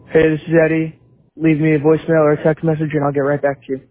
Hey, this is Eddie. Leave me a voicemail or a text message and I'll get right back to you.